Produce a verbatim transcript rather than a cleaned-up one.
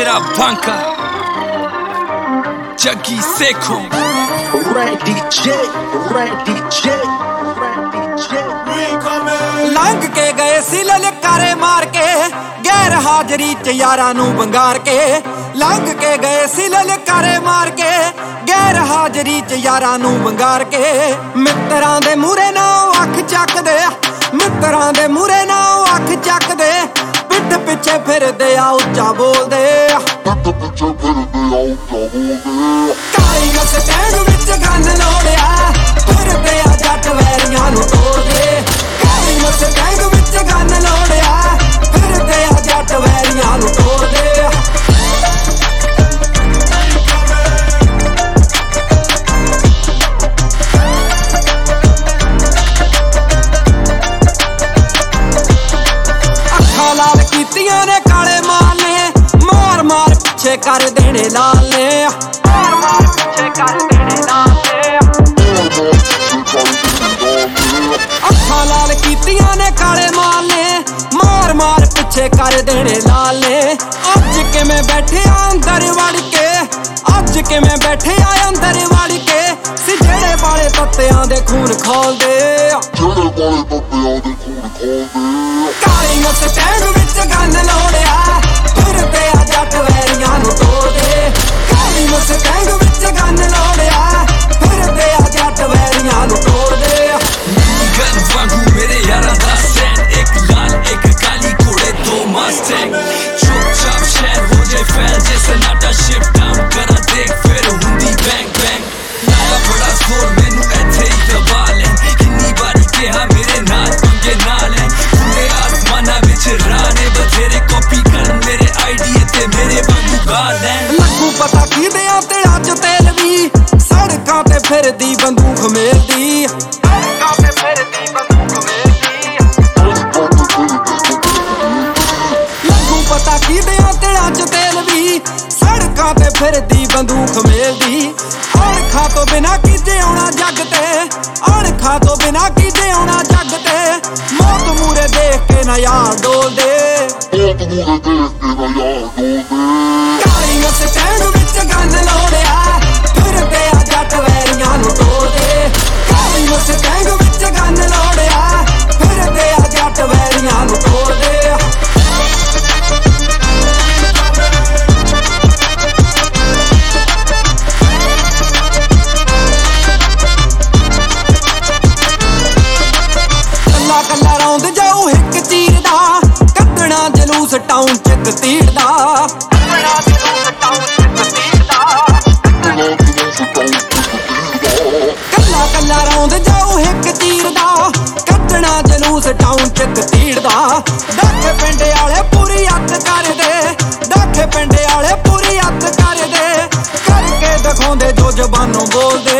तेरा Banka Jaggi Sekhon Randy J, Randy J, Randy J. लंघ के गए सी ललकारे मार के गैर हाजरी च यारां नू बंगार के लंघ के गए सी ललकारे मार के गैर हाजरी च यारां नू बंगार के मित्रां दे मूरे ना अख चक दे मित्रां दे मूरे ना अख चक दे पिठ पिछे फिरदे आ उच्चा बोलदे काली मस्टैंड विच गन लोड़िया फिरदे आ जट वैरियां नू तोड़दे काली मस्टैंड विच गन लोड़िया फिरदे आ जट वैरियां नू तोड़दे ने काले मार ने मार मार पीछे कर देने लाल ने मार मार पीछे कर देने लाल ने अखा लाल कीतियां ने काले मार ने मार मार पीछे कर देने लाल ने अज के मैं बैठे अंदर वड़ के अज के मैं बैठे आए अंदर वड़ के सी जेड़े वाले तत्तियां दे खून खोल दे जेड़े वाले तत्तियां दे खून खोल दे काली मस्टैंड विच गन लोड़िया फिरदे आ जट वैरियां नू तोड़दे काली मस्टैंड विच गन लोड़िया फिरदे आ जट वैरियां नू तोड़दे गन वांगू मेरे यारां दा सैन एक लाल एक काली घोड़े दो मस्टैंग चुपचाप शहर हो जाए फैल जैसे नाटा शिफ्ट डाउन करा देख फिर हुंदी बैंग बैंग नाला बड़ा जोर मैनू इत्थे ही दबा लैन किन्नी बारी कहा मेरे नाल पंगे ना लैन खुले आसमाना विच राने बथेरे कॉपी कर मेरे आईडी ते मेरे वांगू गाल लैन लगू पता की दियां ते अज तेल भी सड़कां ते फिरदी बंदूक मेलदी सड़कां ते फिरदी बंदूक मेलदी लगू पता की दियां ते अज तेल भी सड़कां ते फिरदी बंदूक मेलदी अणखा तो बिना कीजे आउणा जग ते अणखा तो बिना कीजे आउणा जग ते मौत मूरे देख के ना यार डोलदे मौत मूरे देख के ना यार डोलदे काली मस्टैंड विच गन लोड़िया फिरदे आ जट वैरियां नू तोड़दे काली मस्टैंड विच गन लोड़िया फिरदे आ जट वैरियां नू तोड़दे कल्ला रौंद जाऊ हिक चीर दा कड्डना जलूस टाउन च तीर दा कड्डना जलूस टाउन च तीर दा कल्ला कल्ला रौंद जाऊ हिक चीर दा कड्डना जलूस टाउन च तीर दा दाखे पिंड वाले पूरी हੱਥ कर दे दाखे पिंड वाले पूरी हੱਥ कर दे करके दिखाउंदे जो जबानों बोलदे